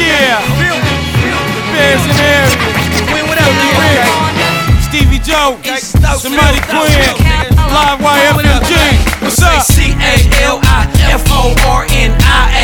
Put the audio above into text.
Yeah. The Bears in the area. Stevie Joe, Somebody Quinn, Live YFMG. What's up? CALIFORNI.